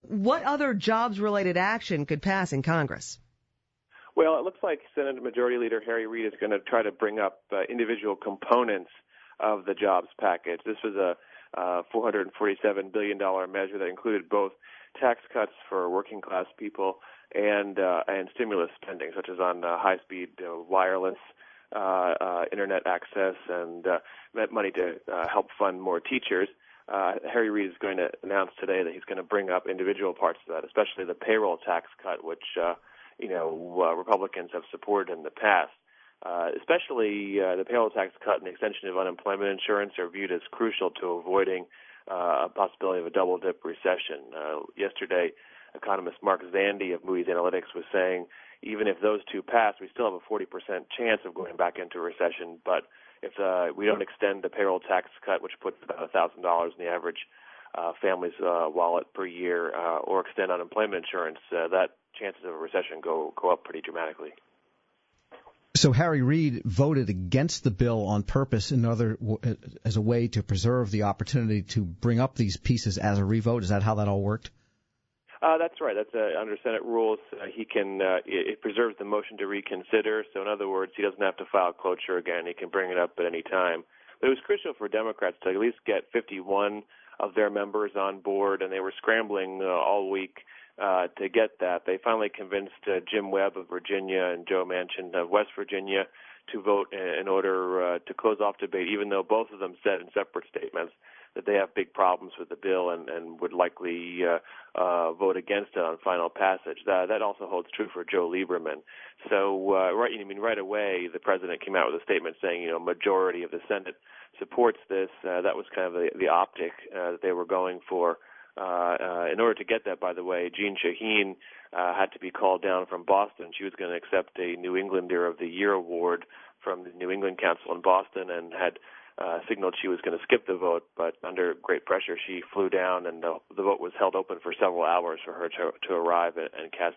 what other jobs-related action could pass in Congress? Well, it looks like Senate Majority Leader Harry Reid is going to try to bring up individual components of the jobs package. This was a $447 billion measure that included both tax cuts for working-class people and stimulus spending, such as on high-speed wireless internet access and money to help fund more teachers. Harry Reid is going to announce today that he's going to bring up individual parts of that, especially the payroll tax cut, which Republicans have supported in the past. Especially the payroll tax cut and the extension of unemployment insurance are viewed as crucial to avoiding a possibility of a double-dip recession. Yesterday, economist Mark Zandi of Moody's Analytics was saying even if those two pass, we still have a 40% chance of going back into a recession. But if we don't extend the payroll tax cut, which puts about $1,000 in the average family's wallet per year, or extend unemployment insurance, that chances of a recession go up pretty dramatically. So Harry Reid voted against the bill on purpose, as a way to preserve the opportunity to bring up these pieces as a revote. Is that how that all worked? That's right. That's under Senate rules. He can it preserves the motion to reconsider. So in other words, he doesn't have to file cloture again. He can bring it up at any time. But it was crucial for Democrats to at least get 51 of their members on board, and they were scrambling all week to get that. They finally convinced Jim Webb of Virginia and Joe Manchin of West Virginia to vote in order to close off debate, even though both of them said in separate statements that they have big problems with the bill and would likely vote against it on final passage. That also holds true for Joe Lieberman. So right away, the president came out with a statement saying, majority of the Senate supports this. That was kind of the optic that they were going for. In order to get that, by the way, Jeanne Shaheen had to be called down from Boston. She was going to accept a New Englander of the Year award from the New England Council in Boston and had signaled she was going to skip the vote, but under great pressure she flew down, and the vote was held open for several hours for her to arrive and cast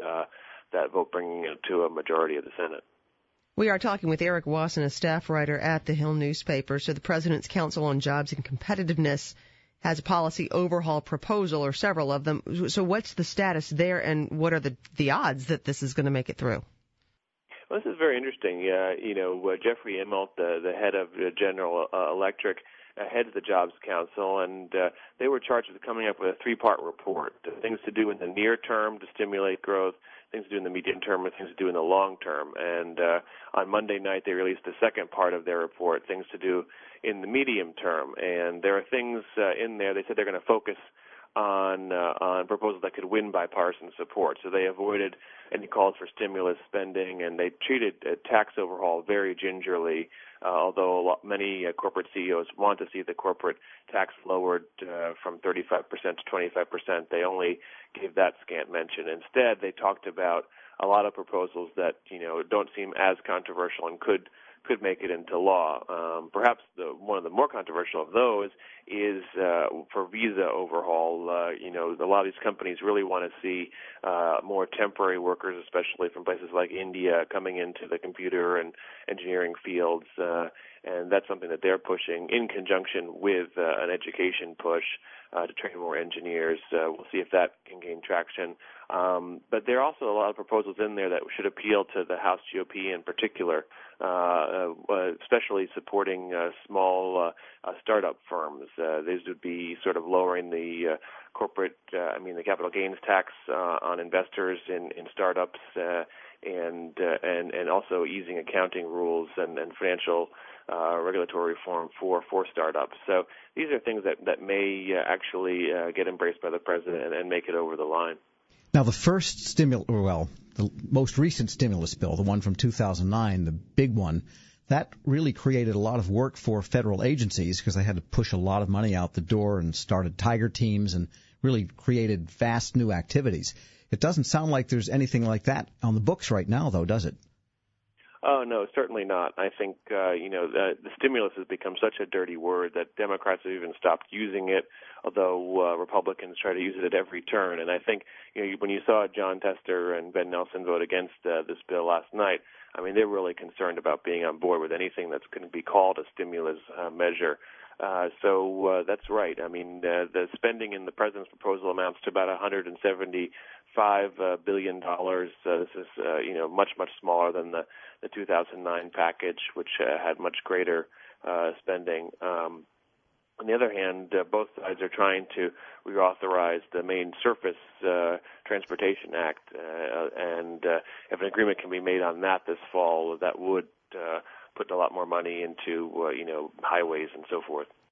that vote, bringing it to a majority of the Senate. We are talking with Eric Wasson, a staff writer at the Hill newspaper. So the President's Council on Jobs and Competitiveness has a policy overhaul proposal, or several of them. So what's the status there, and what are the odds that this is going to make it through? Well, this is very interesting. Jeffrey Immelt, the head of General Electric, heads the Jobs Council, and they were charged with coming up with a three-part report: things to do in the near term to stimulate growth, things to do in the medium term, and things to do in the long term. And on Monday night, they released the second part of their report, things to do in the medium term. And there are things in there. They said they're going to focus on proposals that could win bipartisan support. So they avoided any calls for stimulus spending, and they treated a tax overhaul very gingerly, although many corporate CEOs want to see the corporate tax lowered from 35% to 25%. They only gave that scant mention. Instead, they talked about a lot of proposals that don't seem as controversial and could make it into law. Perhaps one of the more controversial of those is for visa overhaul. A lot of these companies really want to see more temporary workers, especially from places like India, coming into the computer and engineering fields, and that's something that they're pushing in conjunction with an education push to train more engineers. We'll see if that can gain traction. But there are also a lot of proposals in there that should appeal to the House GOP in particular, especially supporting small startup firms. These would be sort of lowering the the capital gains tax on investors in startups, and also easing accounting rules and financial regulatory reform for startups. So these are things that may actually get embraced by the president and make it over the line. Now, the most recent stimulus bill, the one from 2009, the big one, that really created a lot of work for federal agencies because they had to push a lot of money out the door and started tiger teams and really created vast new activities. It doesn't sound like there's anything like that on the books right now, though, does it? Oh, no, certainly not. I think, the stimulus has become such a dirty word that Democrats have even stopped using it, although Republicans try to use it at every turn. And I think, when you saw John Tester and Ben Nelson vote against this bill last night, they're really concerned about being on board with anything that's going to be called a stimulus measure. So that's right. I mean, the spending in the president's proposal amounts to about $175 billion. This is, much smaller than the 2009 package, which had much greater spending. On the other hand, both sides are trying to reauthorize the main Surface Transportation Act, and if an agreement can be made on that this fall, that would put a lot more money into, highways and so forth.